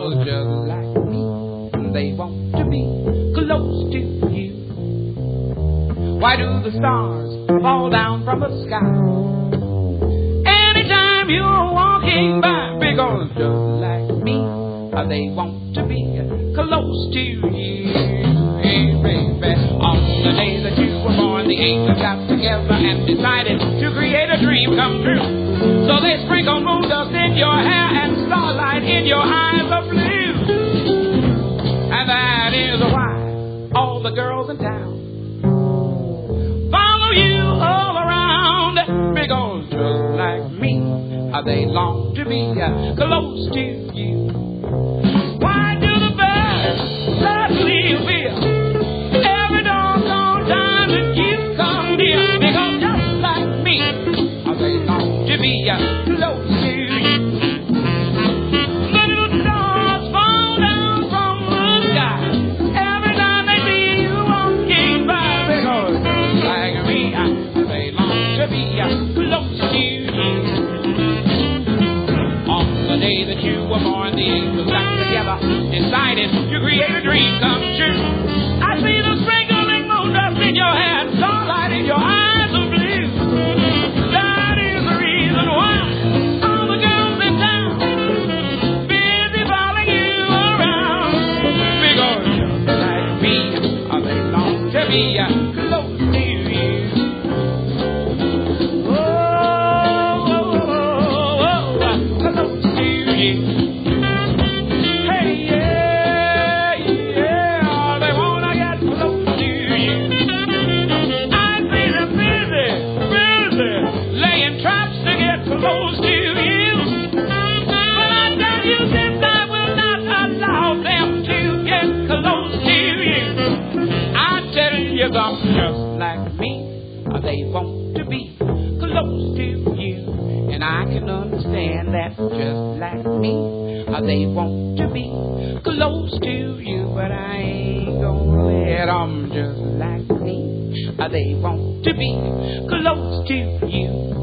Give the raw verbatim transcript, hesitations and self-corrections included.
Because just like me, they want to be close to you. Why do the stars fall down from the sky anytime you're walking by? Because just like me, they want to be close to you. Hey, baby, on the day that you were born, the angels got together and decided to create a dream come true. So they sprinkled moon dust in your hair and starlight in your eyes of blue. And that is why all the girls in town follow you all around. Because just like me, they long to be close to you. Why do the birds love Leaville every doggone time that you come near? Because just like me, they long to be close to you. The little stars fall down from the sky every time they see you walking by. Because just like me, they long to be close to you. On the day that you were born, the angels got together, decided to create a dream come true. I see the sprinkling moon dust in your hair and starlight in your eyes of blue. That is the reason why all the girls in town busy following you around. Because just like me, they long to be close to you. Just like me, they want to be close to you. And I can understand that just like me, they want to be close to you. But I ain't gonna let them just like me, they want to be close to you.